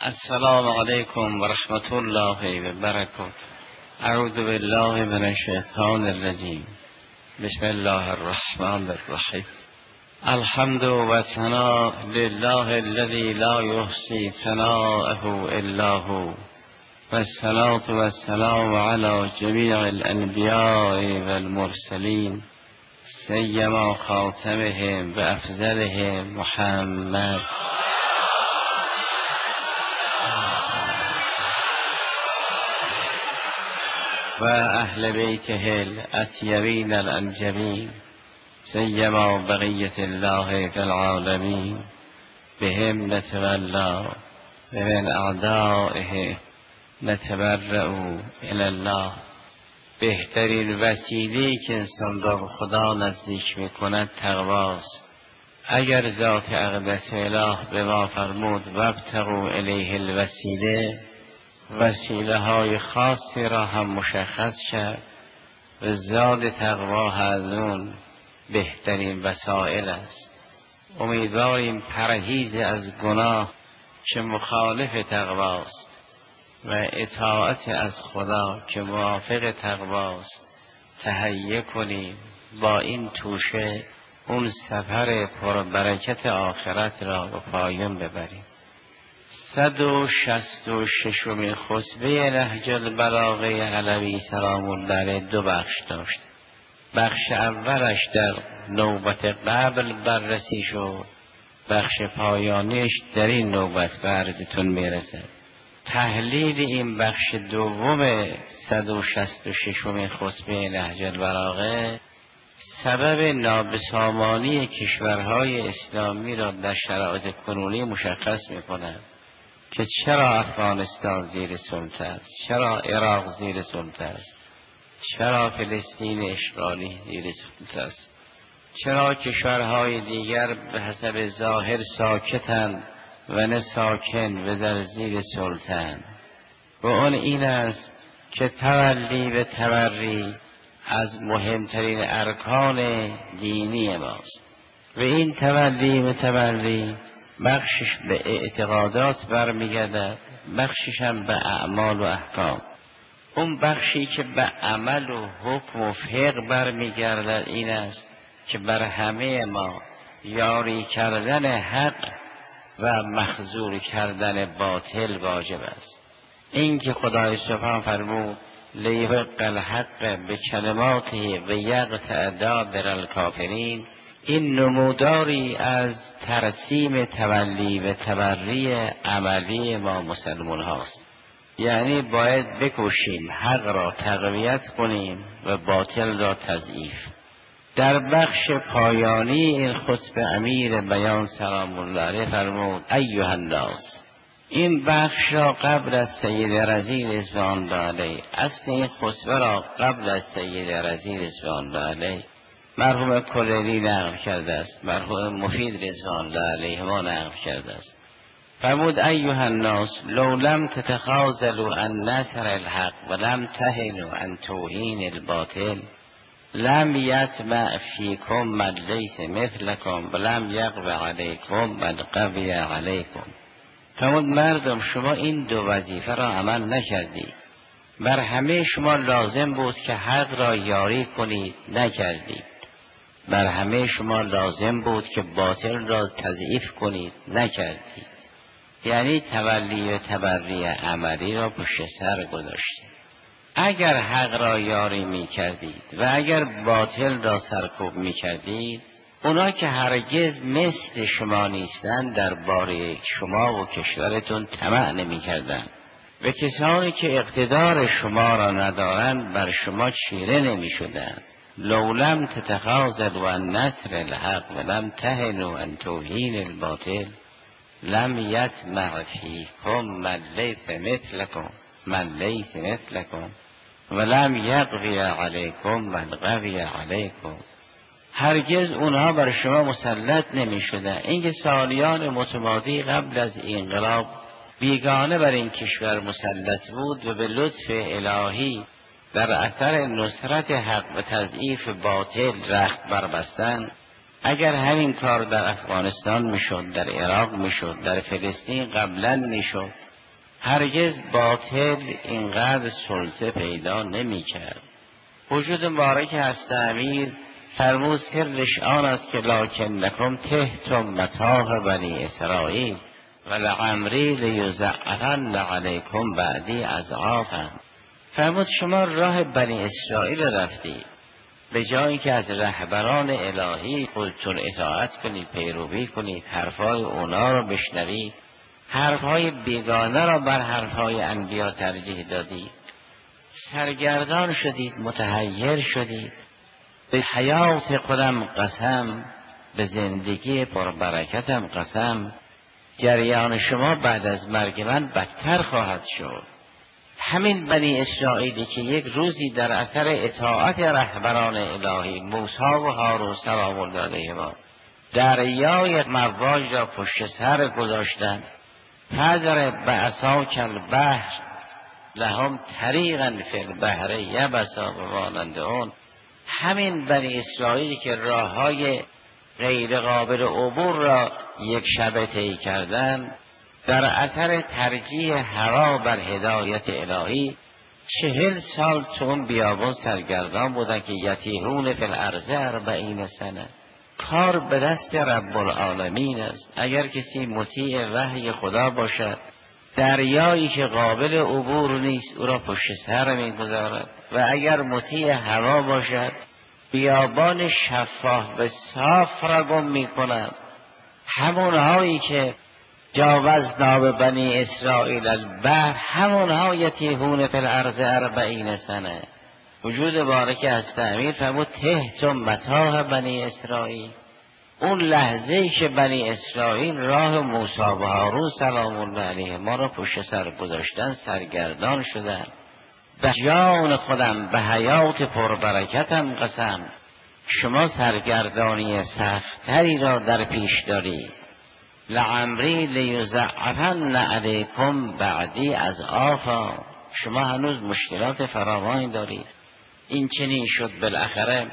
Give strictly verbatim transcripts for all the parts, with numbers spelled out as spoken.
السلام علیکم و رحمت الله و برکاته. اعوذ بالله من الشیطان الرجیم. بسم الله الرحمن الرحیم. الحمد و ثنا لله الذی لا یحصی ثناءه الا هو، و الصلاة و السلام علی جمیع الانبیاء و المرسلین، سیما خاتمهم و افضلهم محمد و اهل بیته الاطیبین الانجبین، سیما بقیت الله فی العالمین، بهم نتولا و من اعدائه نتبرأ الی الله. بهترین وسیله‌ای که انسان را به خدا نزدیک میکند تقواست. اگر ذات اقدس اله به ما فرمود وابتغوا الیه الوسیله، وسیله های خاصی را هم مشخص کرد و زاد تقوا از اون بهترین وسایل است. امیدواریم پرهیز از گناه که مخالف تقواست و اطاعت از خدا که موافق تقواست تهیه کنیم، با این توشه اون سفر پربرکت آخرت را به پایان ببریم. صد و شست و ششمین خطبه نهج البلاغه علوی سلام الله علیه دو بخش داشت. بخش اولش در نوبت قبل بررسی شد، بخش پایانیش در این نوبت به عرضتون میرسه. تحلیل این بخش دوم صد و شست و ششمین خطبه نهج البلاغه سبب نابسامانی کشورهای اسلامی را در شرایط کنونی مشخص می‌کند که چرا افغانستان زیر سلطه است، چرا عراق زیر سلطه است، چرا فلسطین اشغالی زیر سلطه است، چرا کشورهای دیگر به حسب ظاهر ساکتند و نه ساکن و در زیر سلطه‌اند. و اون این است که تولی و تبری از مهمترین ارکان دینی ماست و این تولی و تبری بخشش به اعتقادات برمیگردد، بخشش هم به اعمال و احکام. اون بخشی که به عمل و حکم و فقه برمیگردد این است که بر همه ما یاری کردن حق و مخذول کردن باطل واجب است. این که خدای سبحان فرمود لیحق الحق به کلماته و یقطع دابر الکافرین، این نموداری از ترسیم تولی و تبری عملی ما مسلمان هاست. یعنی باید بکوشیم حق را تقویت کنیم و باطل را تضعیف. در بخش پایانی این خطبه امیر بیان سلام الله علیه فرمود ایها الناس. این بخش را قبل از سید رضی رضوان الله علیه، اصل این خطبه را قبل از سید رضی رضوان الله علیه مرحوم کلینی نقل کرده است، مرحوم مفید رضوان الله علیه ما نقل کرده است. فرمود ایها الناس لو لم تتخاذلوا عن نصر الحق و لم تهنوا عن توهین الباطل لم یطمع فیکم من لیس مثلکم و لم یقوی علیکم من قوی علیکم. فرمود مردم شما این دو وظیفه را عمل نکردید. بر همه شما لازم بود که حق را یاری کنید، نکردید. بر همه شما لازم بود که باطل را تضعیف کنید، نکردید. یعنی تولی و تبری عملی را پشت سر گذاشتید. اگر حق را یاری می کردید و اگر باطل را سرکوب می کردید، اونا که هرگز مثل شما نیستند درباره شما و کشورتون طمع نمی کردند و کسانی که اقتدار شما را ندارند بر شما چیره نمی شدند. لولم تتخاذلوا عن نصر الحق و لم تهنوا عن توهین الباطل لم یطمع فیکم من لیس مثلکم من لیس مثلکم و لم یقوی علیکم من قوی علیکم. هرگز اونها بر شما مسلط نمی شدن. اینکه سالیان متمادی قبل از انقلاب بیگانه بر این کشور مسلط بود و به لطف الهی در اثر نصرت حق و تضعیف باطل رخت بربستن، اگر همین کار در افغانستان میشد، در عراق میشد، در فلسطین قبلا میشد، هرگز باطل اینقدر سلطه پیدا نمی کرد. وجود مبارک هست امیر فرمود سرش آن است که لکنکم تحتم متاع بنی اسرائیل و لعمری لیضعفن علیکم بعدی اضعافا. فرمود شما راه بنی اسرائیل رفتی، به جایی که از رهبران الهی خودتون اطاعت کنید، پیروی کنید، حرفای اونا رو بشنوید، حرفهای بیگانه را بر حرفهای انبیا ترجیح دادید، سرگردان شدید، متحیر شدید. به حیات خودم قسم، به زندگی پربرکتم قسم، جریان شما بعد از مرگ من بدتر خواهد شد. همین بنی اسرائیلی که یک روزی در اثر اطاعت رهبران الهی موسی و هارون سلام الله علیهما دریای مواج را پشت سر گذاشتند، فضرب بعصاک البحر لهم طریقا فی البحر یبسا و مانند اون. همین بنی اسرائیلی که راههای غیر قابل عبور را یک شبه طی کردند، در اثر ترجیح هوا بر هدایت الهی چهل سال تو اون بیابان سرگردان بودن که یتیهون فی الارض اربعین سنه. کار به دست رب العالمین است. اگر کسی مطیع وحی خدا باشد، دریایی که قابل عبور نیست او را پشت سر میگذارد، و اگر مطیع هوا باشد بیابان شفاف و صاف را گم میکند. همونهایی که جاوزنا به بنی اسرائیل البحر، همونها یتیهون فی الارض اربعین سنه. وجود بارک هست امیر فرمود تحتم متاع بنی اسرائیل. اون لحظه‌ای که بنی اسرائیل راه موسی و هارون سلام الله علیه ما را پشت سر گذاشتن، سرگردان شدن. به جان خودم، به حیات پربرکتم قسم، شما سرگردانی سختری را در پیش دارید. لعمری لیضعفن علیکم بعدی اضعافا. شما هنوز مشکلات فراوانی دارید. این چنین شد بالاخره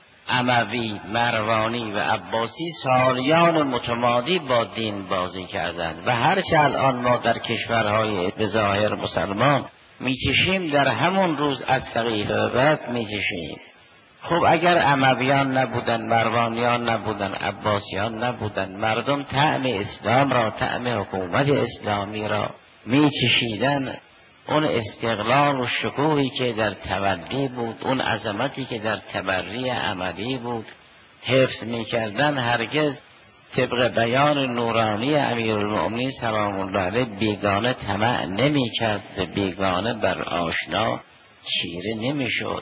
اموی، مروانی و عباسی سالیان متمادی با دین بازی کردند و هرچه الان ما در کشورهای به ظاهر مسلمان میچشیم، در همون روز از سقیفه به بعد میچشیم. خب اگر امویان نبودن، مروانیان نبودن، عباسیان نبودن، مردم طعم اسلام را، طعم حکومت اسلامی را میچشیدن، اون استقلال و شکوهی که در تولی بود، اون عظمتی که در تبری عملی بود حفظ میکردن، هرگز طبق بیان نورانی امیرالمؤمنین سلام الله علیه بیگانه طمع نمیکرد، به بیگانه بر آشنا چیره نمیشد.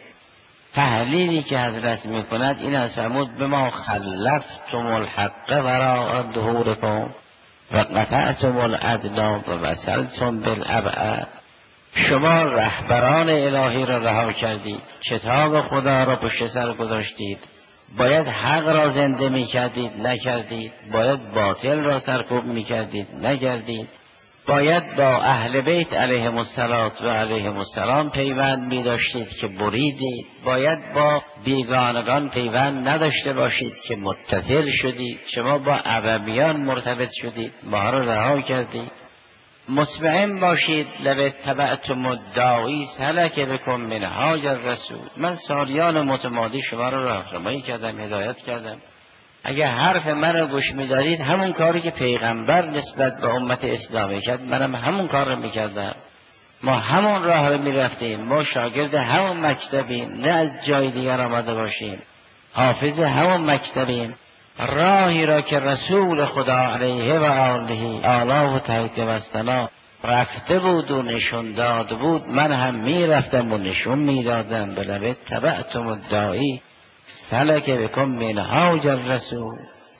تحلیلی که حضرت میکند این از فرمود به ما خلفتم الحق وراء ظهورکم و قطعتم الادنی و وصلتم بالابعد. شما رهبران الهی را رها کردید، کتاب خدا را پشت سر گذاشتید، باید حق را زنده میکردید نکردید، باید باطل را سرکوب میکردید نکردید، باید با اهل بیت علیهم السلام و علیهم السلام پیوند می داشتید که بریدید، باید با بیگانگان پیوند نداشته باشید که متصل شدید. شما با عربیان مرتبط شدید، ما را رها کردید. مطمئن باشید لو اتبعتم الداعی سلک بکم منهاج الرسول. من سالیان متمادی شما را راهنمایی کردم، هدایت کردم. اگر حرف من رو گوش می‌دارید، همون کاری که پیغمبر نسبت به امت اسلامی کرد، منم همون کار رو می‌کردم. ما همون راه رو می‌رفتیم، ما شاگرد همون مکتبیم، نه از جای دیگر آمده باشیم، حافظ همون مکتبیم. راهی را که رسول خدا علیه و آله آلا و تحت و سنا رفته بود و نشون داد بود، من هم می‌رفتم و نشون می‌دادم. بلکه تبعتم الداعی سلک بکم منهاج الرسول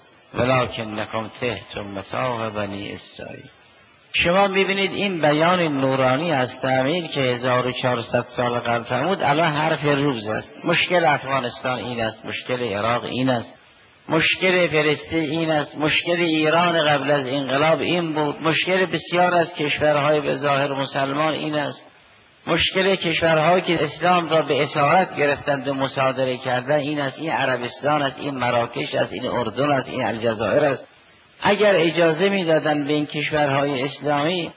ولکنکم تحتم متاع بنی اسرائیل. شما میبینید این بیان نورانی از تعمیر که هزار و چهارصد سال قبل فرمود الان حرف روز است. مشکل افغانستان این است، مشکل عراق این است، مشکل فلسطین این است، مشکل ایران قبل از انقلاب این بود، مشکل بسیار از کشورهای به ظاهر مسلمان این است، مشکل کشورهایی که اسلام را به اسارت گرفتند و مصادره کردن این است، این عربستان است، این مراکش است، این اردن است، این الجزایر است. اگر اجازه میدادن به این کشورهای اسلامی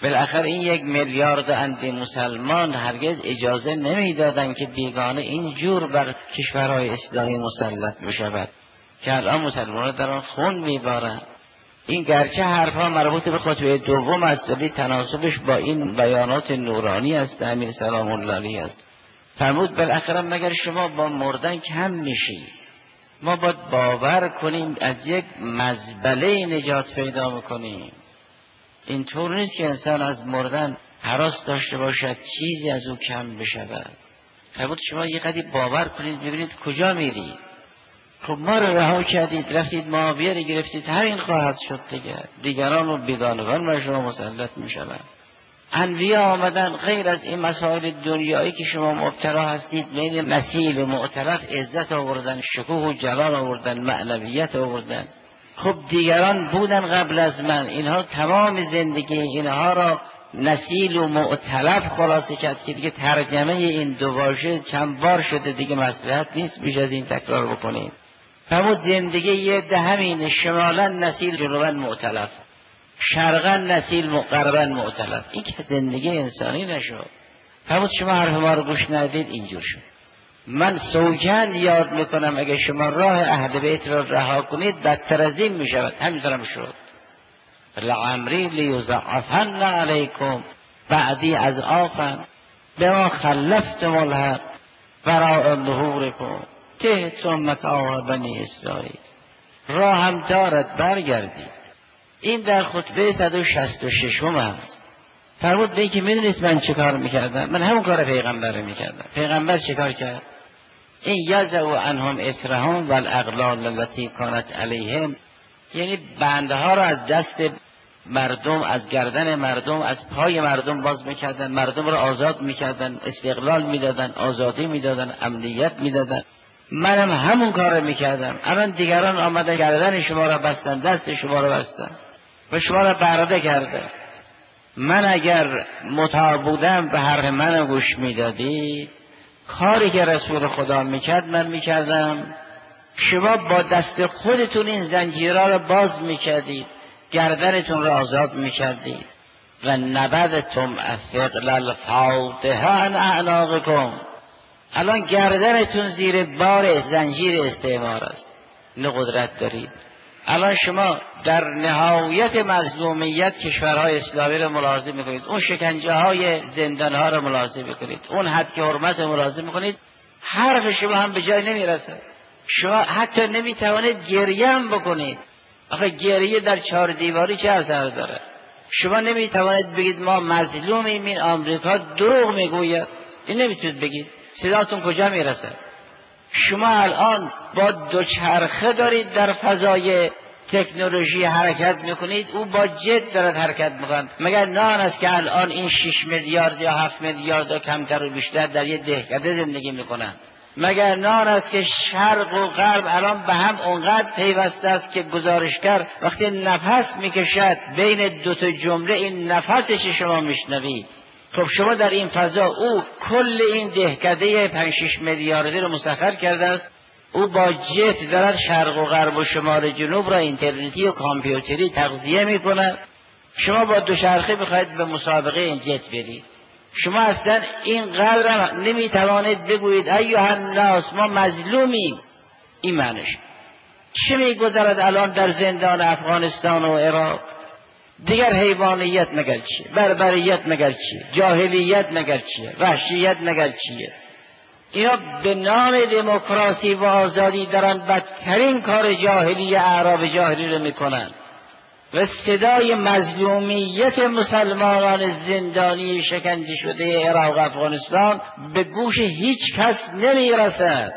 بالاخره این یک میلیارد اندی مسلمان هرگز اجازه نمیدادن که بیگانه اینجور بر کشورهای اسلامی مسلط بشود که الان مسلمانان در آن خون میبارن. این گرچه حرفها مربوط به خطبه دوم است ولی تناسبش با این بیانات نورانی است امیر سلام الله علیه است. فرمود بالاخره مگر شما با مردن کم میشی؟ ما باید باور کنیم از یک مزبله نجات پیدا میکنیم. اینطور نیست که انسان از مردن هراس داشته باشد چیزی از او کم بشود. فرمود شما یه قدری باور کنید ببینید کجا میرید. خب ما رو رها کردید رفتید معاویه رو گرفتید، همین خواهد شد دیگر. دیگران و بیگانگان بر شما مسلط میشوند. انبیا آمدن غیر از این مسائل دنیایی که شما مبتلا هستید بین نسیل و معترف عزت آوردن، شکوه و جلال آوردن، معنویت آوردن. خب دیگران بودن قبل از من، اینها تمام زندگی اینها را نسیل و معتلف خلاصه کرد که دیگه ترجمه این دو واژه چند بار شده دیگه مصلحت نیست بیش از این تکرار بکنید. فرمود زندگی یه ده همین، شمالا نسیل جنوبا معتلف، شرقا نسیل غربا معتلف. این که زندگی انسانی نشد. فرمود شما حرف ما رو گوش ندید اینجور شد. من سوگند یاد میکنم اگه شما راه اهل بیت را رها کنید بدتر از این میشود. همینطور هم شد. لعمری لیضعفن علیکم بعدی از آفن بما خلفتم الحق وراء ظهورکم تهتم متاع بنی اسرائیل. راه هم دارد برگردید. این در خطبه صد و شصت و شش هست. فرمود به این که میدونید من چه کار میکردم؟ من همون کار پیغمبر میکردم. پیغمبر چه کار کرد؟ این یزعو عنهم اسرهم والاغلال التي کانت علیهم، یعنی بندها را از دست مردم، از گردن مردم، از پای مردم باز میکردن، مردم را آزاد میکردن، استقلال میدادن، آزادی میدادن، امنیت میدادن. منم همون کار میکردم. الان دیگران آمدن گردن شما را بستن، دست شما را بستن و شما را برده کرده. من اگر مطاع بودم به حرف من گوش میدادید، کاری که رسول خدا میکرد من میکردم. شما با دست خودتون این زنجیرها را باز میکردید، گردنتون را آزاد میکردید. و نبذتم الثقل الفاضح عن اعناقکم. الان گردنتون زیر بار زنجیر استعمار است. نه قدرت دارید. الان شما در نهایت مظلومیت کشورهای اسلامی را ملاحظه میکنید، اون شکنجه های زندان ها را ملاحظه میکنید، اون حد که حرمت را ملاحظه میکنید. حرف شما هم به جای نمیرسه. شما حتی نمیتوانید گریه هم بکنید. آخه گریه در چهار دیواری چه اثر داره؟ شما نمیتوانید بگید ما مظلومیم، این آمریکا دروغ میگوید. این نمیتونید بگید. صداتون کجا میرسه؟ شما الان با دوچرخه دارید در فضای تکنولوژی حرکت میکنید، او با جت دارد حرکت میکنه. مگر نان است که الان این شش میلیارد یا هفت میلیارد یا کمتر و بیشتر در یه دهکده زندگی میکنن؟ مگر نان است که شرق و غرب الان به هم اونقدر پیوسته است که گزارشگر وقتی نفس میکشد بین دو تا جمله این نفسش شما میشنوید؟ خب شما در این فضا، او کل این دهکده پنج شش میلیاردی رو مسخر کرده است. او با جت دارد شرق و غرب و شمال جنوب را اینترنتی و کامپیوتری تغذیه میکنه. شما با دوچرخه بخواید به مسابقه این جت برید. شما اصلا این قدر نمیتوانید بگویید ایها الناس ما مظلومیم. این معنیش چه میگذرد الان در زندان افغانستان و عراق؟ دیگر حیوانیت مگر چیه؟ بربریت مگر چیه؟ جاهلیت مگر چیه؟ وحشیت مگر چیه؟ اینا به نام دموکراسی و آزادی دارن بدترین کار جاهلی اعراب جاهلی رو میکنن و صدای مظلومیت مسلمانان زندانی شکنجه شده عراق و افغانستان به گوش هیچ کس نمیرسد.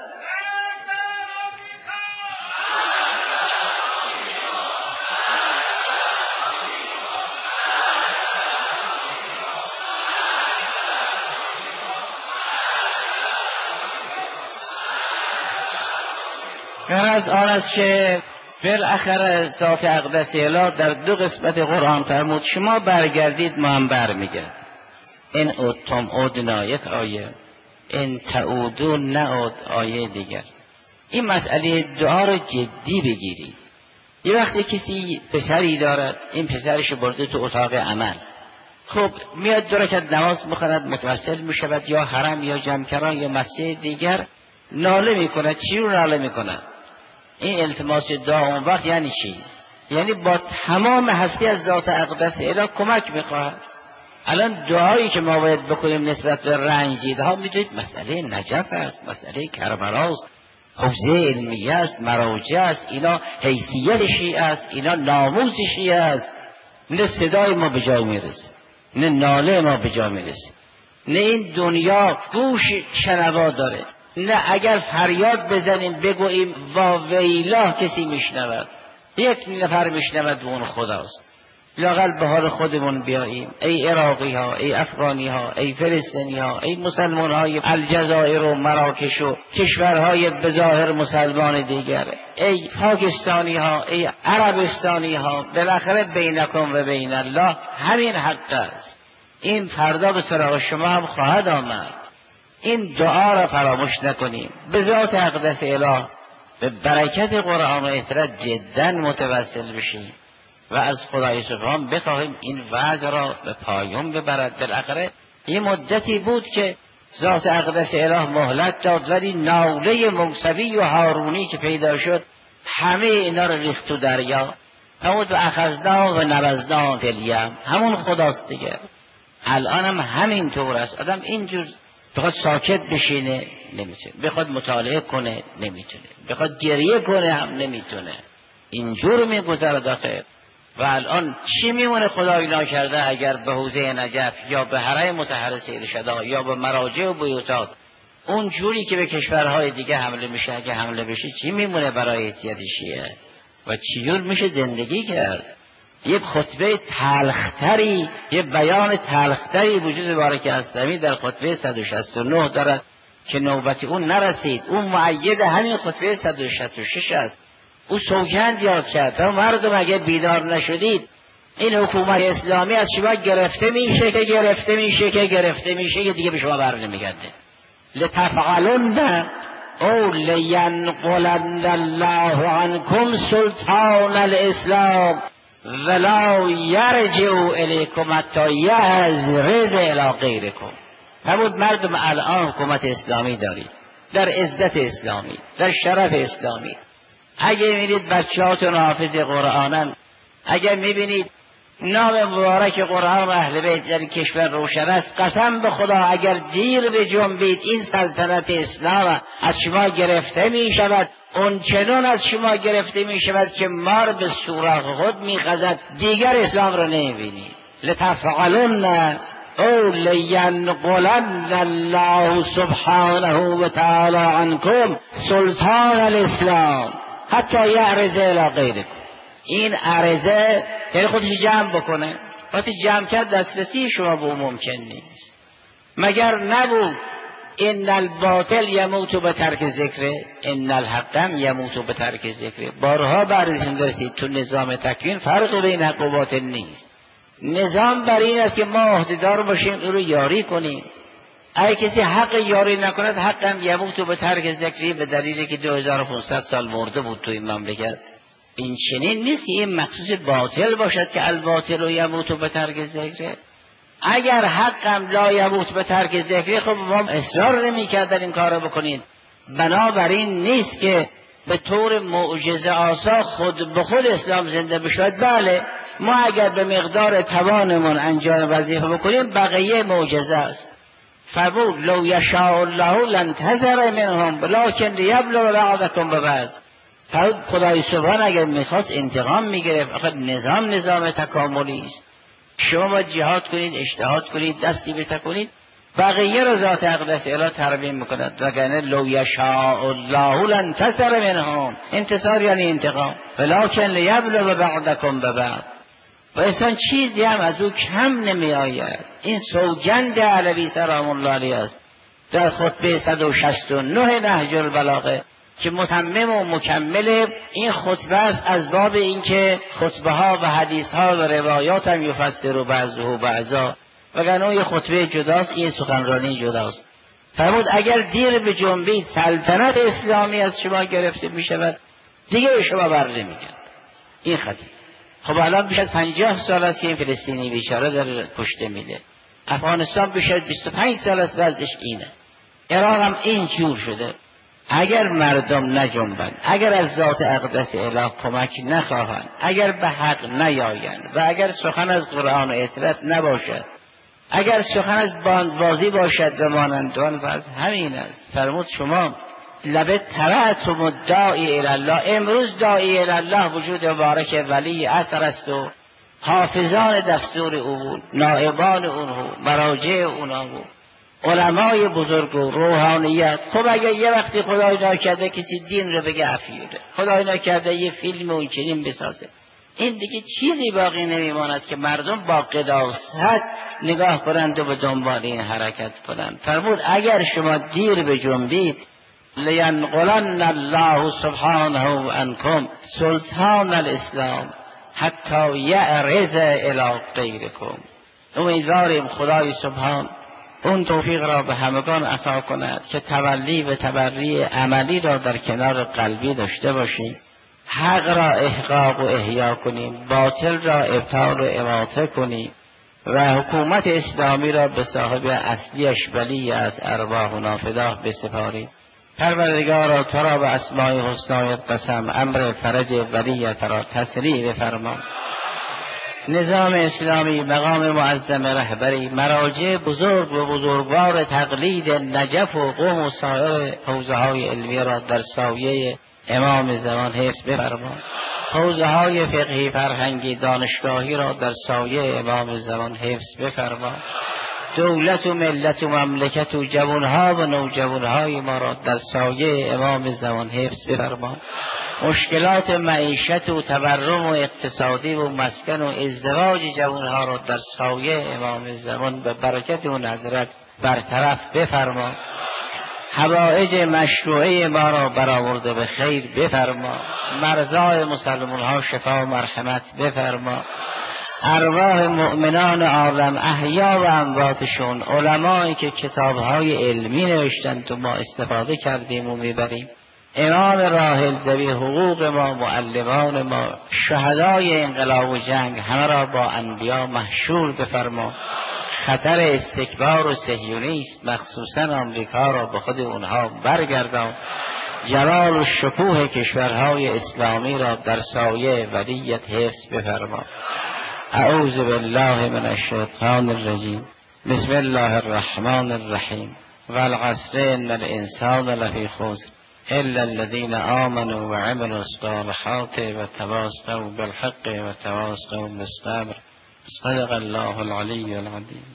غرض آن است که بالاخره ذات اقدس اله در دو قسمت قرآن فرمود شما برگردید ما هم برمیگردیم. این اتم اودنا یک آیه، این تعودو نعود آیه دیگر. این مسئله دعا رو جدی بگیرید. یه وقتی کسی پسری دارد، این پسرش برده تو اتاق عمل، خب میاد دو رکعت نماز میخواند، متوسل میشود یا حرم یا جمکران یا مسجد دیگر، ناله میکند. چی رو ناله میکند؟ این التماس دعا اون وقت یعنی چی؟ یعنی با تمام هستی از ذات اقدس الهی کمک میخواهد. الان دعایی که ما باید بکنیم نسبت به رنجیده ها میدونید مسئله نجف است، مسئله کربلا است، حوزه علمیه است، مراجع است، اینا حیثیت شیعه است، اینا ناموس شیعه است. نه صدای ما به جای میرسه، نه ناله ما به جا میرسه، نه این دنیا گوش شنوا داره، نه اگر فریاد بزنیم بگوییم وا ویلا کسی میشنود. یک نفر میشنود و اون خداست. لااقل به حال خودمون بیاییم. ای عراقی ها، ای افغانی ها، ای فلسطینی ها، ای مسلمان های الجزایر و مراکش و کشورهای بظاهر مسلمان دیگر، ای پاکستانی ها، ای عربستانی ها، بالاخره بینکم و بین الله همین حق است. این فردا به سراغ شما هم خواهد آمد. این دعا را فراموش نکنیم. به ذات اقدس اله، به برکت قرآن و اطرت جدا متوسل بشیم و از خدای سبحان بخواهیم این وضع را به پایان ببرد. بالاخره یه مدتی بود که ذات اقدس اله مهلت داد، ولی ناله موسوی و هارونی که پیدا شد همه اینا رو ریخت تو دریا. همون و اخذنا و نبذنا فی الیم، همون خداست دیگه. الان هم همین طور است. آدم اینجور بخواد ساکت بشینه نمیتونه، بخواد مطالعه کنه نمیتونه، بخواد گریه کنه هم نمیتونه. اینجور میگذره داخل. و الان چی میمونه خدای ناکرده اگر به حوزه نجف یا به حرم مطهر سید شدا یا به مراجع و بیوتات اون جوری که به کشورهای دیگه حمله میشه، اگه حمله بشه چی میمونه برای حیثیت شیعه و چجور میشه زندگی کرد؟ یه خطبه تلختری، یه بیان تلختری وجود بارک اسلامی در خطبه صد و شصت و نه دارد که نوبت اون نرسید. اون مؤید همین خطبه صد و شصت و شش است. او سوگند یاد کرد تا مردم اگه بیدار نشدید این حکومت اسلامی از شما گرفته میشه که گرفته میشه که گرفته میشه که دیگه به شما بر نمیگرده. لتفعلن او لینقلن الله عنکم سلطان الاسلام ولا یرجع الیکم حتی یعرض الی غیرکم. همون مردم الان حکومت اسلامی دارید، در عزت اسلامی، در شرف اسلامی. اگه میبینید بچه‌هاتون حافظ قرآنن، اگه میبینید نام مبارک قرآن و اهل بیت در کشور روشن است، قسم به خدا اگر دیر به جنبید این سلطنت اسلام از شما گرفته می شود، اون چنان از شما گرفته می شود که مار به سوراخ خود می خزد، دیگر اسلام را نمیبینید. لتفعلن او لینقلن الله سبحانه و تعالی عنکم سلطان الاسلام حتی یعرض الی غیرکم. این عرضه یعنی خودش جمع بکنه. وقتی جمع کرد دسترسی شما به اون ممکن نیست. مگر نبود ان الباطل یموت به ترک ذکره ان الحق یموت به ترک ذکره. بارها بررسی درسید تو نظام تکوین فرق بین حق و باطل نیست. نظام بر این است که ما عهده‌دار باشیم، این رو یاری کنیم. اگه کسی حق یاری نکند حق هم یموت به ترک ذکری، به دلیلی که دو هزار و پانصد سال مرده بود تو این مملکت. این چنین نیست این مخصوص باطل باشد که الباطل و یموت به ترک ذکره. اگر حقم لا یموت به ترک ذکره، خب ما اصرار نمی کردن این کار رو بکنید. بنابراین نیست که به طور معجزه آسا خود به خود اسلام زنده بشود. بله ما اگر به مقدار توانمون انجام وظیفه بکنیم بقیه معجزه است. فرمود لو یشاء الله لانتصر منهم ولکن لیبلو بعضکم ببعض. فرمود خدای سبحان اگر میخواست انتقام میگرفت. آخه نظام نظام تکاملی است. شما باید جهاد کنید، اجتهاد کنید، دستی بتا کنید، بقیه را ذات اقدس اله تربیم میکند. وگرنه لو یشاء الله لانتصر منهم، انتصار یعنی انتقام، ولکن لیبلو بعضکم ببعض. و اصلا چیزی هم از او کم نمی آید. این سوگند علوی سلام الله علیه است در خطبه صد و شصت و نه نهج البلاغه که متمم و مکمل این خطبه است، از باب اینکه خطبه ها و حدیث ها و روایات هم یفسر و بعضه و بعضا، وگرنه یه خطبه جداست، این سخنرانی جداست. فرمود اگر دیر به جنبید سلطنت اسلامی از شما گرفته می شود، دیگه به شما بر نمیگرد. این خطیب خب الان بیش از پنجاه سال است که این فلسطینی بیچاره داره کشته میده. افغانستان بیش از بیست و پنج سال است وضعش اینه. عراق هم این جور شده. اگر مردم نجنبند، اگر از ذات اقدس اله کمک نخواهند، اگر به حق نیایند و اگر سخن از قرآن و اطاعت نباشد، اگر سخن از باندبازی باشد و مانندان، و از همین است. فرمود شما لبه ترعتم الداعی الله، امروز داعی الله وجود مبارک ولی اثر است و حافظان دستور او بود، نائبان اونها، مراجع اونها بود، علمای بزرگ و روحانیت. خب اگر یه وقتی خدای نکرده کسی دین رو بگه افیوده، خدای نکرده یه فیلم و چنین بسازه، این دیگه چیزی باقی نمیماند که مردم با قداست نگاه کنند و به دنبال این حرکت کنند. فرمود اگر شما دیر بجنبید لینقلن الله سبحانه عنکم سلطان الاسلام حتی یعرض الی غیرکم. امیدواریم خدای سبحان اون توفیق را به همگان عطا کند که تولی و تبری عملی را در کنار قلبی داشته باشیم، حق را احقاق و احیا کنیم، باطل را ابطال و اماطه کنیم و حکومت اسلامی را به صاحب اصلیش ولی از ارواح و نافداه بسپاریم. پروردگارا تو را به اسماء حسنایت قسم، امر فرج ولیت را تسریع بفرما. نظام اسلامی، مقام معظم رهبری، مراجع بزرگ و بزرگوار تقلید نجف و قم و سایر حوزه های علمی را در سایه امام زمان حفظ بفرما. حوزه های فقهی، فرهنگی، دانشگاهی را در سایه امام زمان حفظ بفرما. دولت و ملت و مملکت و جوانها و نوجوانهای ما را در سایه امام زمان حفظ بفرما. مشکلات معیشت و تورم و اقتصادی و مسکن و ازدواج جوانها را در سایه امام زمان به برکت و حضرت برطرف بفرما. حوائج مشروعه ما را برآورده به خیر بفرما. مرضای مسلمان ها شفا و مرحمت بفرما. ارواح مؤمنان عالم احیا و امواتشون، علمایی که کتابهای علمی نوشتند و ما استفاده کردیم و میبریم، امام راحل ذوی حقوق ما، معلمان ما، شهدای انقلاب و جنگ، همه را با انبیا محشور بفرما. خطر استکبار و صهیونیسم مخصوصا آمریکا را به خود اونها برگردان. جلال و شکوه کشورهای اسلامی را در سایه ولیت حفظ بفرما. اعوذ بالله من الشیطان الرجیم. بسم الله الرحمن الرحیم. والعصر ان الانسان لفی خسر الا الذين آمنوا وعملوا الصالحات وتواصوا بالحق وتواصوا بالصبر. صدق الله العلی العظیم.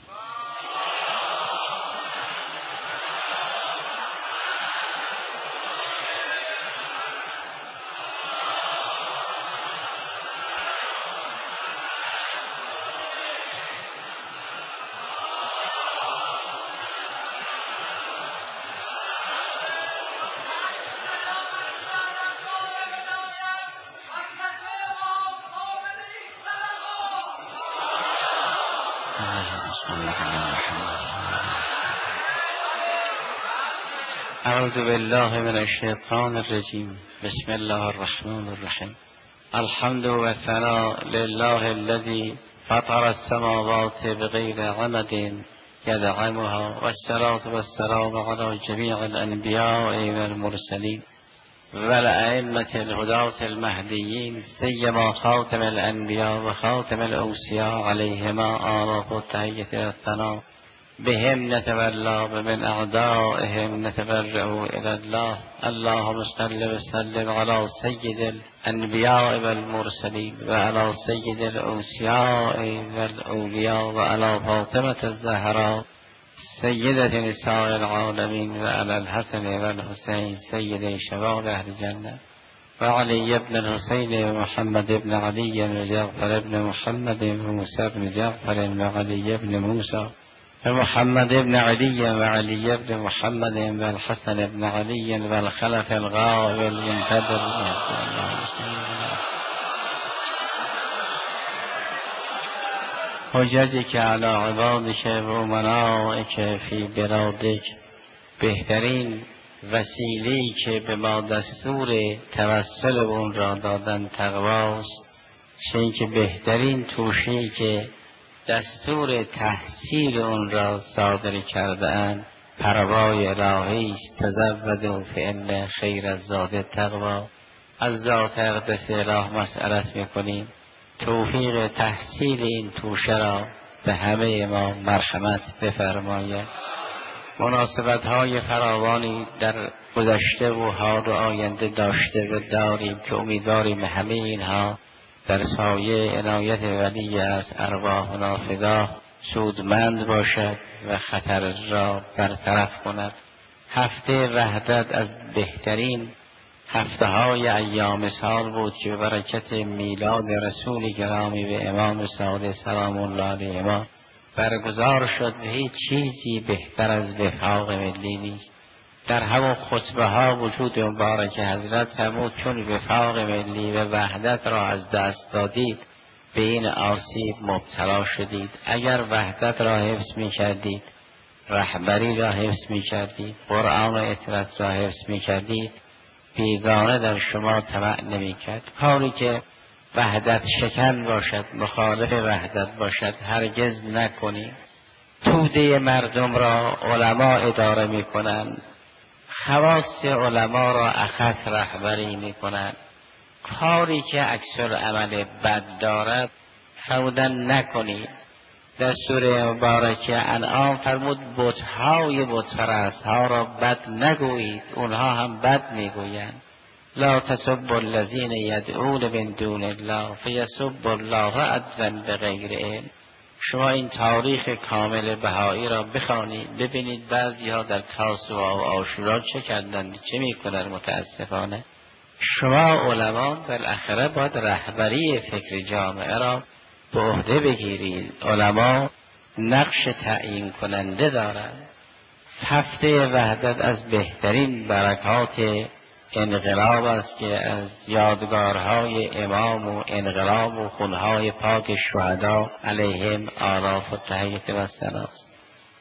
اعوذ بالله من الشیطان الرجیم. بسم الله الرحمن الرحیم. الحمد و ثناء لله الذي فطر السماوات بغیر عمد یدعمها والصلاة والسلام على جميع الانبیاء والمرسلین والائمة الهداة المهدیین سیما خاتم الانبیاء و خاتم الاوصیاء علیهما آلاف التحیة والثناء. بهم نتولى ومن اعدائهم نتبرأ الى الله. اللهم صل وسلم على سید الانبیاء والمرسلین و علی سید الاوصیاء والاولیاء و علی فاطمة الزهراء سیدة نساء العالمین و علی الحسن والحسین سید شباب اهل جنة و علی ابن الحسین و محمد ابن علی و جعفر ابن محمد و موسی ابن جعفر و علی ابن موسی محمد ابن علی و علی ابن محمد و الحسن ابن علی و الخلف الغائب المنتظر. حججی که علی عبادک و امنائک فی بلادک، بهترین وسیله‌ای که به ما دستور توسل اون را دادن تقواست. چه اینکه بهترین توشه‌ای که دستور تحصیل اون را صادر کرده اند پروای الهی است. تزودوا فإن خیر الزاد التقوی. از ذات اقدس اله مسئلت میکنیم توفیق تحصیل این توشه را به همه ما مرحمت بفرماید. مناسبت های فراوانی در گذشته و حال و آینده داشته و داریم که امیدواریم همه اینها در سایه عنایت ولی از ارواحنا فدا سودمند باشد و خطر را برطرف کند. هفته وحدت از بهترین هفته های ایام سال بود که به برکت میلاد رسول گرامی به امام صادق سلام الله علیه ما برگزار شد و هیچ چیزی بهتر از وفاق ملی نیست. در همون خطبه ها وجود مبارک حضرت فرمود چون وفاق ملی و وحدت را از دست دادید به این آسیب مبتلا شدید. اگر وحدت را حفظ می کردید، رهبری را حفظ می کردید، قرآن و اطاعت را حفظ می کردید، بیگانه در شما طمع نمی کرد. کاری که وحدت شکن باشد، مخالف وحدت باشد هرگز نکنید. توده مردم را علما اداره می کنند، خواص علما را اخص رهبری می کنند. کاری که عکس العمل بد دارد فرمودن نکنید. دستور مبارک انعام فرمود بت‌های بت‌پرست ها را بد نگویید، اونها هم بد میگویند. لا تسبوا الذین یدعون من دون الله فیسبوا الله عدوا بغیر علم. شما این تاریخ کامل بهایی را بخوانید ببینید بعضی ها در تاسوعا و عاشورا چه کردند، چه میکنند. متاسفانه شما علما بالاخره باید رهبری فکر جامعه را به عهده بگیرید. علما نقش تعیین کننده دارند. هفته وحدت از بهترین برکات انقلاب است که از یادگارهای امام و انقلاب و خونهای پاک شهدا علیهم آلاف و تحیت و سنا است.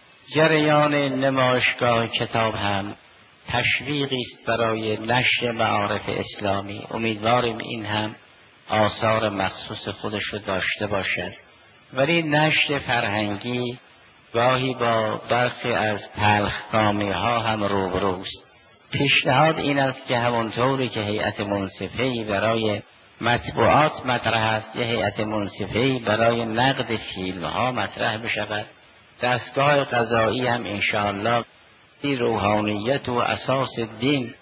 جریان نمایشگاه کتاب هم تشویقی است برای نشر معارف اسلامی. امیدواریم این هم آثار مخصوص خودش رو داشته باشد. ولی نشر فرهنگی گاهی با برخی از تلخکامی ها هم روبروست. پیشنهاد این است که همونطوری که هیئت منصفه‌ای برای مطبوعات مطرح است، یه هیئت منصفه‌ای برای نقد فیلم ها مطرح بشود. دستگاه قضایی هم انشاءالله این روحانیت و اساس دین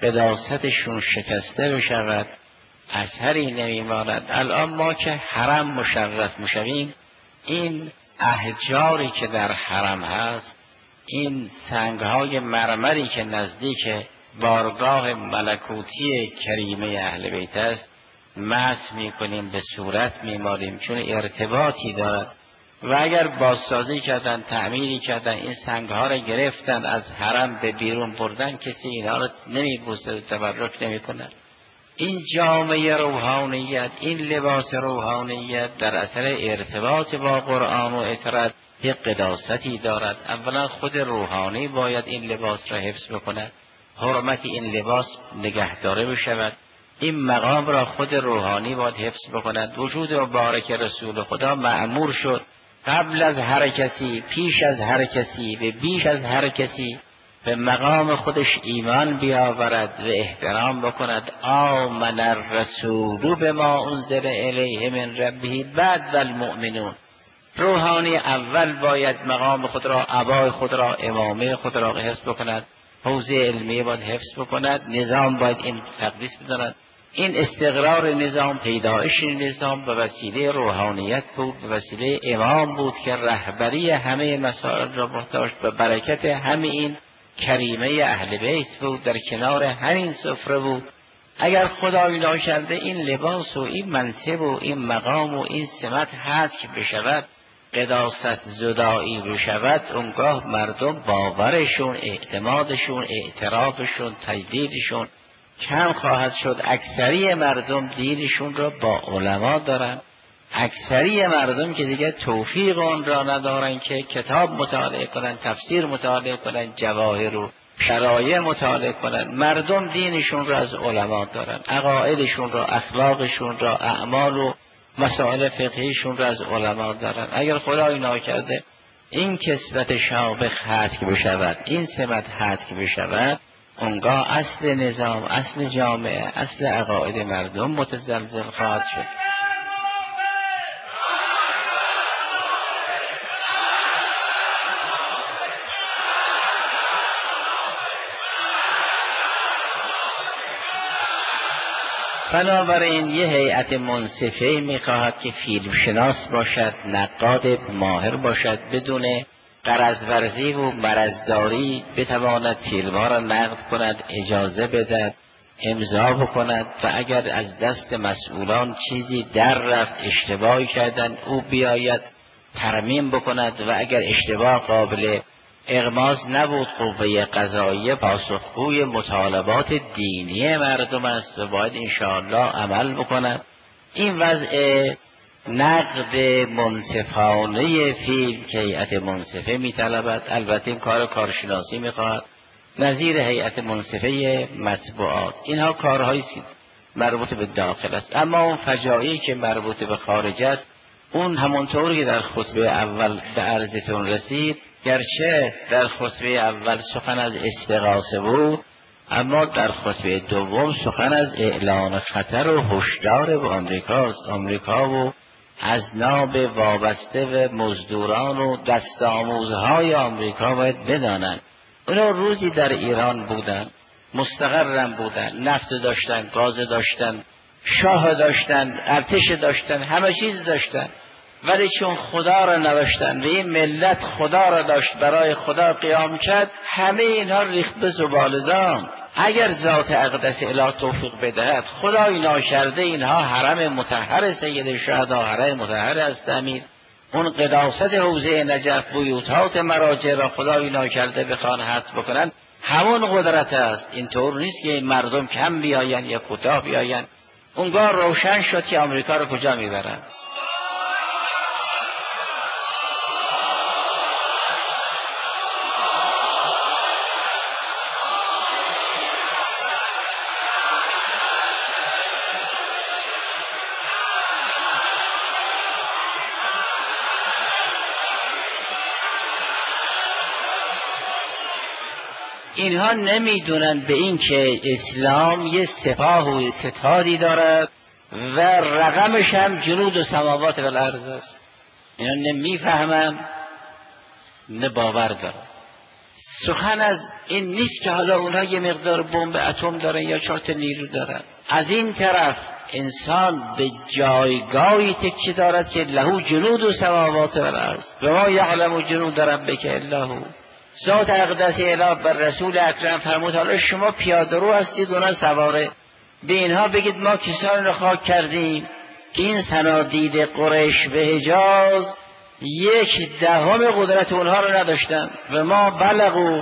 قداستشون شکسته بشود، اثری نمیماند. الان ما که حرم مشرف میشویم، این احجاری که در حرم هست، این سنگهای مرمری که نزدیک بارگاه ملکوتی کریمه اهل بیت است مس میکنیم، به صورت میمالیم، چون ارتباطی دارد. و اگر بازسازی کردن، تعمیری کردن، این سنگها را گرفتن از حرم به بیرون بردن، کسی اینها را نمیبوسه و تبرک نمیکنه. این جامعه روحانیت، این لباس روحانیت در اثر ارتباط با قرآن و اطاعت یک قداستی دارد. اولا خود روحانی باید این لباس را حفظ بکند، حرمت این لباس نگهداری بشود. این مقام را خود روحانی باید حفظ بکند. وجود مبارک رسول خدا مأمور شد قبل از هر کسی، پیش از هر کسی، به بیش از هر کسی به مقام خودش ایمان بیاورد و احترام بکند. آمن الرسول بما انزل الیه من ربه بعد والمؤمنون. روحانی اول باید مقام خود را، عبای خود را، امامه خود را حفظ بکند، حوزه علمی باید حفظ بکند، نظام باید این تقدیس بداند. این استقرار نظام، پیدایش نظام به وسیله روحانیت بود، به وسیله امام بود که رهبری همه مسائل را داشت، به برکت همه این کریمه اهل بیت بود، در کنار همین سفره بود. اگر خدای ناکرده این لباس و این منصب و این مقام و این سمت حذف بشود، قداست زدایی بشود، اونگاه مردم باورشون، اعتمادشون، اعترافشون، تجدیدشون کم خواهد شد. اکثری مردم دینشون را با علما دارن، اکثری مردم که دیگه توفیق اون را ندارن که کتاب مطالعه کنن، تفسیر مطالعه کنن، جواهر و شرایع مطالعه کنن. مردم دینشون را از علما دارن، عقایدشون را، اخلاقشون را، اعمال و مسائل فقهیشون رو از علما دارن. اگر خدای ناکرده این کسبت شابخ حذف بشود، این سمت حذف بشود، اونگاه اصل نظام، اصل جامعه، اصل عقاید مردم متزلزل خواهد شد. بنابراین یه هیئت منصفه میخواهد که فیلم شناس باشد، نقاد ماهر باشد، بدون غرض ورزی و مرضداری بتواند فیلم ها را نقد کند، اجازه بدهد، امضا بکند و اگر از دست مسئولان چیزی در رفت، اشتباهی کردن، او بیاید ترمیم بکند و اگر اشتباه قابل اغماض نبود، قوه قضاییه پاسخگوی مطالبات دینی مردم است و باید انشاءالله عمل بکند. این وضع نقد منصفانه فیلم که هیئت منصفه میطلبد، البته این کار کارشناسی میخواهد، نظیر هیئت منصفه مطبوعات. اینها کارهایی است مربوط به داخل است. اما اون فجایعی که مربوط به خارج است، اون همونطوری که در خطبه اول به عرضتون رسید، گرچه در خطبه اول سخن از استغاثه بود، اما در خطبه دوم سخن از اعلان خطر و هشدار به آمریکاست. آمریکا و اذناب وابسته و مزدوران و دست آموزهای آمریکا باید بدانند اونا روزی در ایران بودن، مستقرن بودن، نفت داشتن، گاز داشتن، شاه داشتن، ارتش داشتن، همه چیز داشتن، ولی چون خدا را نداشتن و این ملت خدا را داشت، برای خدا قیام کرد، همه اینها ریخت به زبالدان. اگر ذات اقدس اله توفیق بدهد، خدای ناکرده اینها حرم مطهر سید شهدا، حرم مطهر است امیر، اون قداست حوزه نجف، بیوتات مراجع را خدای ناکرده بخوان حذف بکنن، همون قدرت است. اینطور نیست که مردم کم بیاین یا کوتاه بیاین. اونگاه روشن شد که آمریکا رو کجا میبرن. اینها نمیدونن به این که اسلام یه سپاه و ستادی دارد و رقمش هم جنود و سماوات و الارض است. اینا نمیفهمن، نه باور دارن. سخن از این نیست که حالا اونها یه مقدار بمب اتم دارن یا چارت نیرو دارن. از این طرف انسان به جایگاهی تکیه دارد که له جنود و سماوات و الارض و ما یعلم جنود ربک الا هو. ذات اقدس اله بر رسول اکرم فرمود حالا شما پیاده رو هستید، اونا سواره، به اینها بگید ما کسانی رو خاک کردیم که این صنادید قریش به حجاز یک دهم قدرت اونها رو نداشتن و ما بلغوا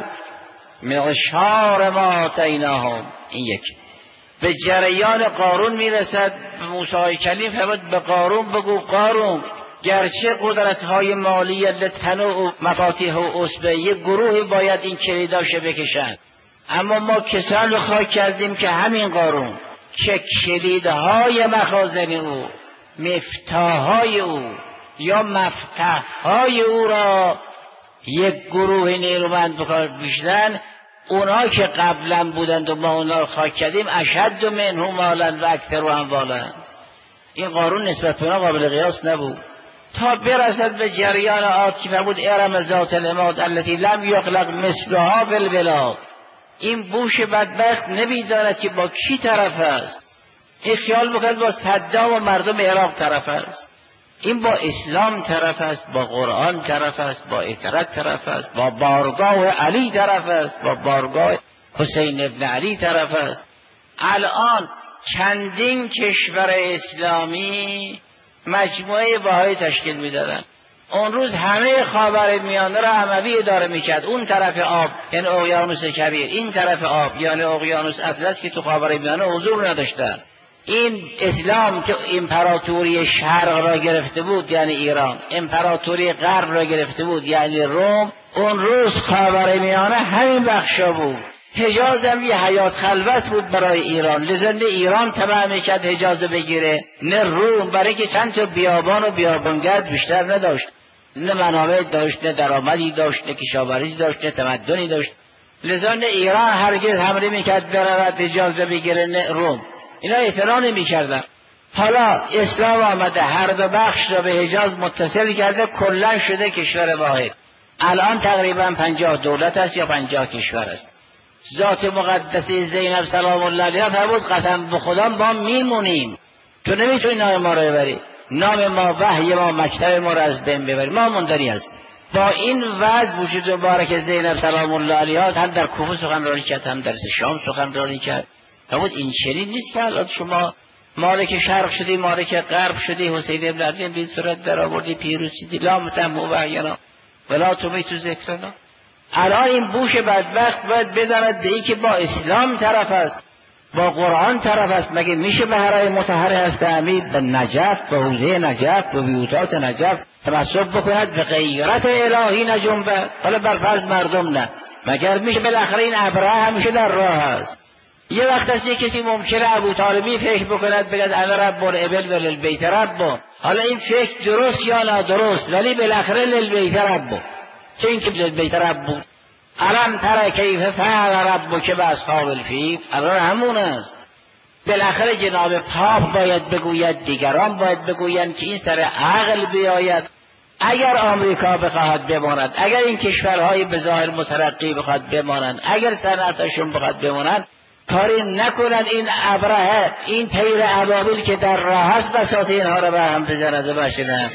معشار ما آتیناهم. این یک به جریان قارون میرسد. به موسی کلیم فرمود به قارون بگو قارون گرچه قدرت‌های مالی لتنوع و مفاتیح و عصبه یک گروهی باید این کلیداشو بکشن، اما ما کسان رو خاک کردیم که همین قارون که کلیدهای مخازن او، مفتاحهای او یا مفتاحهای او را یک گروه نیرومند بکار بیشتن، اونا که قبلا بودند و ما اونا رو خاک کردیم اشد منهم مالا و اکثر و اموالا. این قارون نسبت به اونا قابل قیاس نبود تا برسد به جریان عاد که فرمود ارم ذات العماد التي لم یخلق مثلها فی البلاد. این بوش بدبخت نمیداند که با کی طرف است. این خیال میکند با صدام و مردم عراق طرف است. این با اسلام طرف است، با قرآن طرف است، با اطاعت طرف است، با بارگاه علی طرف است، با بارگاه حسین ابن علی طرف است. الان چندین کشور اسلامی مجموعه باهایی تشکیل میدادن. اون روز همه خاورمیانه را اموی اداره میکرد. اون طرف آب یعنی اقیانوس کبیر، این طرف آب یعنی اقیانوس اطلس که تو خاورمیانه حضور نداشتن. این اسلام که امپراتوری شرق را گرفته بود یعنی ایران، امپراتوری غرب را گرفته بود یعنی روم، اون روز خاورمیانه همین بخشا بود. حجاز هم یه حیات خلوت بود برای ایران، لذا نه ایران طمع میکرد حجاز بگیره نه روم، برای که چند تا بیابان و بیابانگرد بیشتر نداشت، نه منابع داشت، نه درآمدی داشت، نه کشاورزی داشت، نه تمدنی داشت. لذا نه ایران هرگز حمله میکرد برود حجاز بگیره نه روم، اینا اعتنا نمیکردن. حالا اسلام آمده هر دو بخش را به حجاز متصل کرده، کلا شده کشور واحد. الان تقریبا پنجاه دولت است یا پنجاه کشور است. ذات مقدسه زینب سلام الله علیها فرمود قسم به خدا ما میمونیم، تو نمیتونی نام ما رو ببری، نام ما وحی ما مکتب ما رو از بین ببری، ما موندنی است. با این وضع وجود مبارک زینب سلام الله علیها هم در کوفه سخنرانی کرد، هم در شام سخنرانی کرد. فرمود این چنین نیست که الان شما مالک شرق شدی مالک غرب شدی، حسین ابن علی به صورت در آوردی پیروز شدی، لا متهم وحینا ولا تمیت ذکرنا. الان این بوش بدبخت باید بداند به این که با اسلام طرف است، با قرآن طرف است. مگه میشه به هرای مطهر هست امید به نجف، به حوزه نجف، به بیوتات نجف تمسک بکند، به غیرت الهی نجنبد؟ حالا برفرض مردم نه، مگر میشه بالاخره این ابره همیشه در راه است؟ یه وقت است یک کسی ممکنه ابو طالبی فکر بکند بگد انا رب الابل وللبیت رب. حالا این فکر درست یا نادرست، ولی بالاخره للبیت رب، چه اینکه للبیت رب علم تر کیف فعل ربک باصحاب الفیل، الان همون است. بالاخره جناب پاپ باید بگوید، دیگران باید بگویند که این سر عقل بیاید. اگر آمریکا بخواهد بماند، اگر این کشورهای بظاهر مترقی بخواهد بمانند، اگر صنعتشون بخواهد بمانند، کاری نکنند این ابرهه، این طیر ابابیل که در راه است بساط اینها را به هم بزند و بشنند.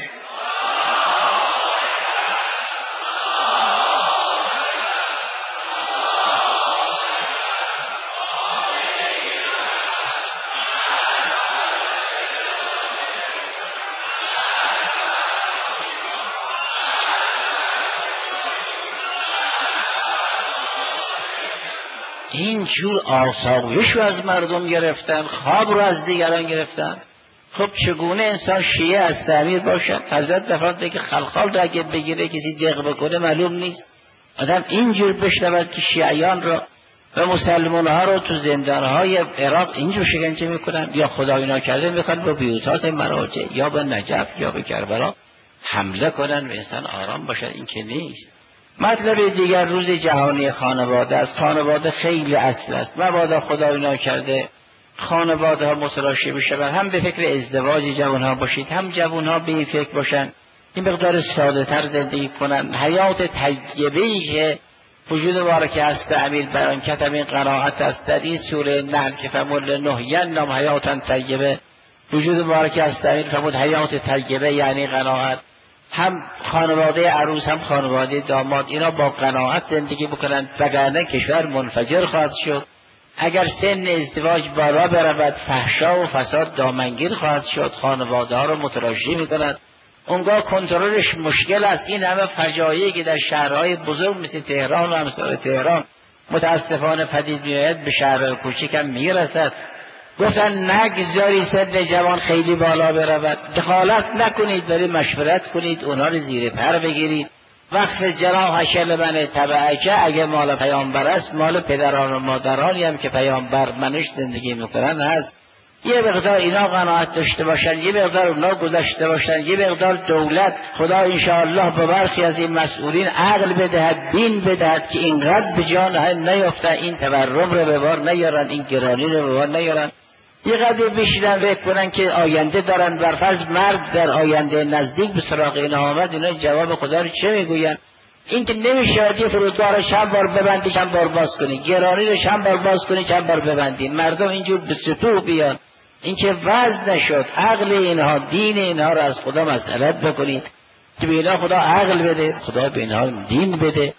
این جور آسایش رو از مردم گرفتن، خواب رو از دیگران گرفتن. خب چگونه انسان شیعه از تعمیر باشد؟ حضرت دفعه که خلخال را اگه بگیره کسی دق بکنه معلوم نیست. آدم اینجور بشنود که شیعیان را و مسلمان ها رو تو زندانهای عراق اینجور شکنجه میکنن، یا خدای ناکرده میخوان به بیوتات مراجع یا به نجف یا به کربلا حمله کنن و انسان آرام باشد. این که نیست. مطلب دیگر روز جهانی خانواده است. خانواده خیلی اصل است. مبادا خدای ناکرده خانواده ها متلاشی بشوند، هم به فکر ازدواج جوان ها باشید، هم جوان ها به این فکر باشند این مقدار ساده تر زندگی کنند. حیات طیبه‌ای که وجود مبارک است امیر بیان کرد، این قرائت است در این سوره نحل که فرمود نحین نام حیاتا طیبه. وجود مبارک است امیر فرمود حیات طیبه یعنی قناعت. هم خانواده عروس هم خانواده داماد اینا با قناعت زندگی بکنند، وگرنه کشور منفجر خواهد شد. اگر سن ازدواج بالا برود فحشا و فساد دامنگیر خواهد شد، خانواده ها رو متلاشی میکند. اونگاه کنترلش مشکل است. این همه فجایعی که در شهرهای بزرگ مثل تهران و امثال تهران متاسفانه پدید میآید به شهرهای کوچک هم میرسد. گفتن نگذاری سن جوان خیلی بالا برود، دخالت نکنید ولی مشورت کنید، اونها رو زیر پر بگیرید. وقف جناح لمن تبعک، اگه مال پیامبر است مال پدران و مادرانی هم که پیامبر منش زندگی میکنن هست. یه مقدار اینا قناعت داشته باشن، یه مقدار اونا گذاشته باشن، یه مقدار دولت خدا انشاءالله به برخی از این مسئولین عقل بدهد، دین بدهد که اینقدر به جان نیفته، این تورم رو به بار نیارن، این گرانی رو به بار نیارن. یه قدر بشیدن فکر کنن که آینده دارن، برفرض مرد در آینده نزدیک به سراغ اینا آمد، اینا جواب خدا رو چه میگوین؟ این که نمیشه یه فرودگاه رو چند بار ببندی چند بار باز کنی، گرانی رو چند بار باز کنی چند بار ببندی، مردم اینجور به سطوح بیان. این که وضع نشد. عقل اینها دین اینها رو از خدا مسئلت بکنید که به اینا خدا عقل بده، خدا به اینها دین بده.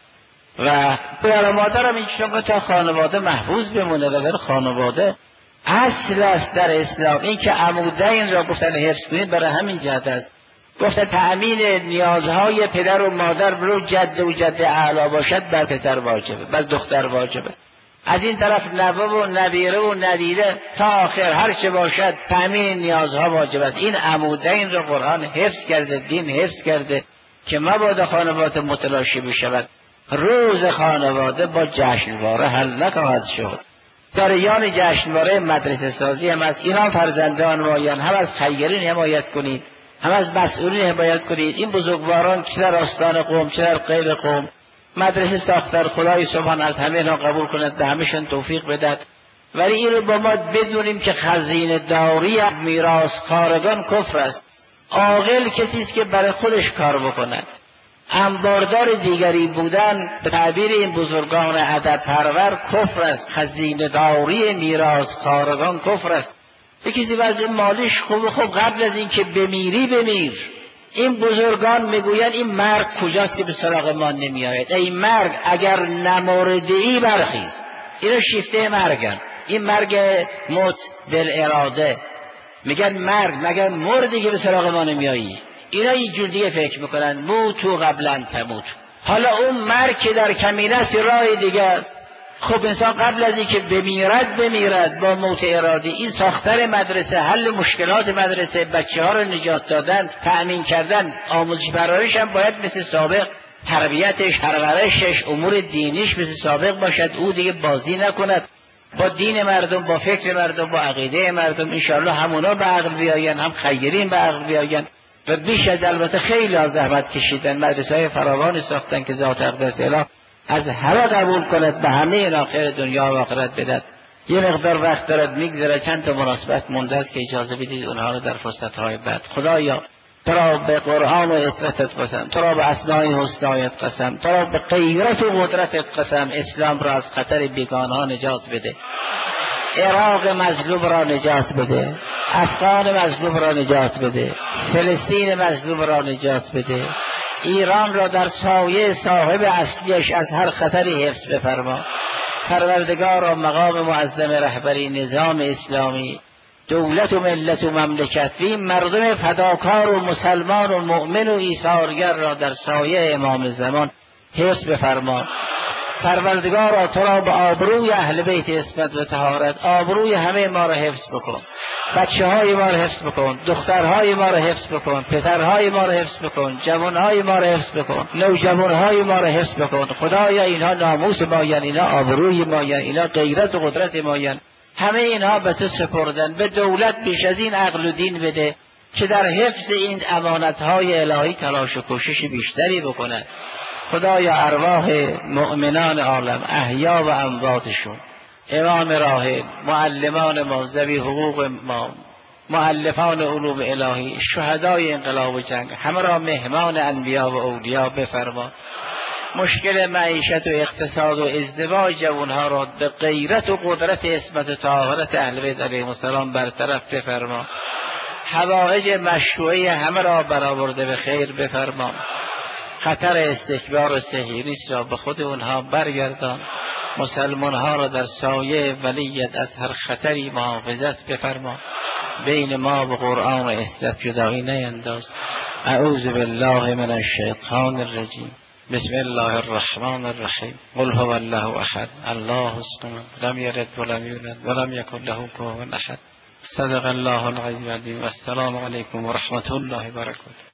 و پدر و مادرم این چون تا خانواده محفوظ بمونه، وگر خانواده اصل است در اسلام. این که عموده این را گفتن حفظ کنید برای همین جهت است. گفتن تأمین نیازهای پدر و مادر برو جد و جد اعلا باشد بر پسر واجبه، بر دختر واجبه. از این طرف نوه و نبیره و ندیده تا آخر هر چه باشد تأمین نیازها واجب است. این عموده این را قرآن حفظ کرده، دین حفظ کرده که مبادا خانواده متلاشی بشود. روز خانواده با جشنواره حل نخواهد شد. جریان جشنواره مدرسه سازی هم از اینا فرزندان مایان، هم از خیرین حمایت کنید، هم از مسئولین حمایت کنید. این بزرگواران چه در آستان قوم چه در غیر قوم مدرسه ساختن، خدای سبحان از همه اینا قبول کند، به همشون توفیق بدهد. ولی این رو با ما بدونیم که خزینه داری میراث کارگان کفر است. عاقل کسی است که برای خودش کار بکند. انباردار دیگری بودن به تعبیر این بزرگان ادب پرور کفر است. خزینه داری میراث کارگان کفر است. کسی وضع مالیش خوب خوب قبل از این که بمیری بمیر. این بزرگان میگویند این مرگ کجاست که به سراغ ما نمیآید؟ ای مرگ اگر نمردی برخیز. اینو شیفته مرگن. این مرگ موت بالاراده. میگن مرگ مگر مردی که به سراغ ما نمیایی؟ اینا اینجور دیگه فکر میکنن موتو قبلا تموت. حالا اون مرگ که در کمینه است راه دیگه است. خب انسان قبل از اینکه بمیرد بمیرد با موت ارادی. این ساختن مدرسه، حل مشکلات مدرسه، بچه ها رو نجات دادن، تأمین کردن، آموزش پرورش هم باید مثل سابق تربیتش، پرورشش، امور دینیش مثل سابق باشد. او دیگه بازی نکند با دین مردم، با فکر مردم، با عقیده مردم. انشاءالله همونا به عقل بیاین، هم خیرین به عقل بیاین. و بیش از البته خیلی از زحمت کشیدن، مدرسه های فراوانی ساختن که ذات اقدس اله از همه قبول کند، به همه اینا خیر دنیا و آخرت بدهد. یه مقدار وقت دارد میگذره، چند تا مناسبت مونده است که اجازه بدید اونها رو در فرصت های بعد. خدایا تو را به قرآن و اطاعتت قسم، تو را به اسماء حسنایت قسم، تو را به غیرت و قدرتت قسم، اسلام را از خطر بیگانه نجات بده، عراق مظلوم را نجات بده، افغان مظلوم را نجات بده، فلسطین مظلوم را نجات بده، ایران را در سایه صاحب اصلیش از هر خطری حفظ بفرما. پروردگار و مقام معظم رهبری نظام اسلامی، دولت و ملت و مملکت و این مردم فداکار و مسلمان و مؤمن و ایثارگر را در سایه امام زمان حفظ بفرما. پروردگارا تو را به آبروی اهل بیت عصمت و طهارت، آبروی همه ما را حفظ بکن. بچه های ما را حفظ بکن، دخترهای ما را حفظ بکن، پسرهای ما را حفظ بکن، جوانهای ما را حفظ بکن، نوجوانهای ما را حفظ بکن. خدایا اینها ناموس ماین، اینا آبروی ماین، اینا غیرت و قدرت ماین. همه اینها به تو سپردن. به دولت بیش از این عقل و دین بده که در حفظ این امانتهای الهی تلاش و کوشش بیشتری بکنه. خدایا ارواح مؤمنان عالم، احیا و امواتشون، امام راهب، معلمان ما، ذوی حقوق ما، مؤلفان علوم الهی، شهدای انقلاب و جنگ، همه را مهمان انبیا و اولیا بفرما. مشکل معیشت و اقتصاد و ازدواج جوانها را به غیرت و قدرت عصمت و طهارت اهل بیت علیهم السلام برطرف بفرما. حوائج مشروعه همه را برآورده به خیر بفرما. خطر استکبار و سحریست را به خود اونها برگردان. مسلمان ها را در سایه ولیت از هر خطری محافظت بفرما. بین ما و قرآن و عزت جدایی نینداز. اعوذ بالله من الشیطان الرجیم. بسم الله الرحمن الرحیم. قل هو الله احد الله الصمد لم یلد ولم یولد ولم یکن له کفوا احد. صدق الله العلی العظیم. و السلام علیکم و رحمت الله و برکاته.